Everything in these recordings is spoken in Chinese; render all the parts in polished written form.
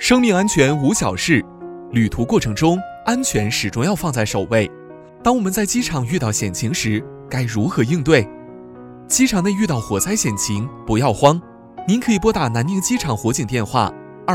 生命安全无小事，旅途过程中安全始终要放在首位。当我们在机场遇到险情时，该如何应对？机场内遇到火灾险情，不要慌，您可以拨打南宁机场火警电话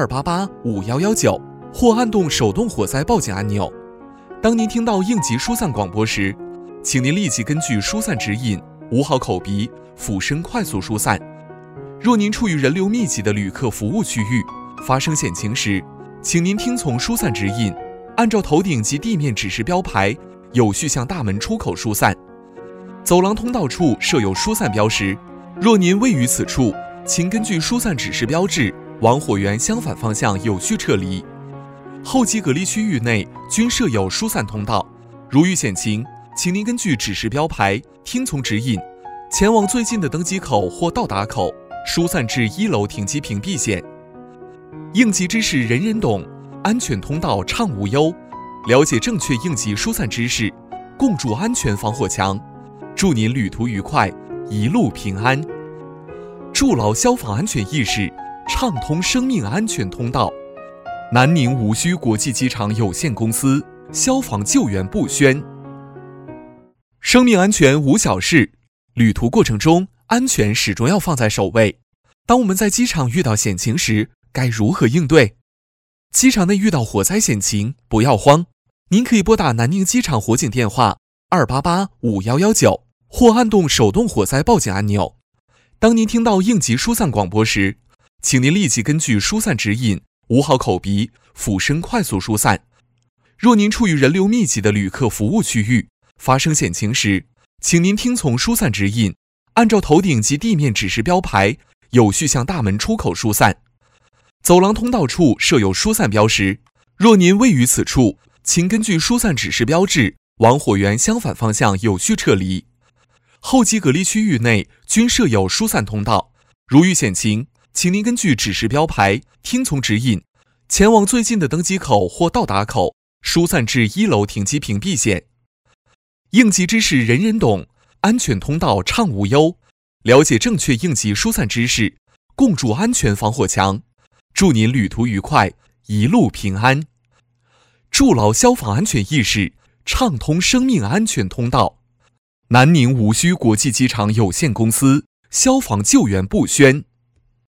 2885119，或按动手动火灾报警按钮。当您听到应急疏散广播时，请您立即根据疏散指引捂好口鼻，俯身快速疏散。若您处于人流密集的旅客服务区域，发生险情时，请您听从疏散指引，按照头顶及地面指示标牌，有序向大门出口疏散。走廊通道处设有疏散标识，若您位于此处，请根据疏散指示标志往火源相反方向有序撤离。候机隔离区域内均设有疏散通道，如遇险情，请您根据指示标牌，听从指引，前往最近的登机口或到达口，疏散至1楼停机坪避险。应急知识人人懂，安全通道畅无忧。了解正确应急疏散知识，共筑安全防火墙。祝您旅途愉快，一路平安。筑牢消防安全意识，畅通生命安全通道。南宁无需国际机场有限公司消防救援部宣。生命安全无小事，旅途过程中安全始终要放在首位。当我们在机场遇到险情时，该如何应对？机场内遇到火灾险情，不要慌，您可以拨打南宁机场火警电话2885119，或按动手动火灾报警按钮。当您听到应急疏散广播时，请您立即根据疏散指引捂好口鼻，俯身快速疏散。若您处于人流密集的旅客服务区域，发生险情时，请您听从疏散指引，按照头顶及地面指示标牌，有序向大门出口疏散。走廊通道处设有疏散标识，若您位于此处，请根据疏散指示标志往火源相反方向有序撤离。候机隔离区域内均设有疏散通道，如遇险情，请您根据指示标牌，听从指引，前往最近的登机口或到达口，疏散至1楼停机坪避险。应急知识人人懂，安全通道畅无忧。了解正确应急疏散知识，共筑安全防火墙。祝您旅途愉快，一路平安。筑牢消防安全意识，畅通生命安全通道。南宁无需国际机场有限公司消防救援部宣。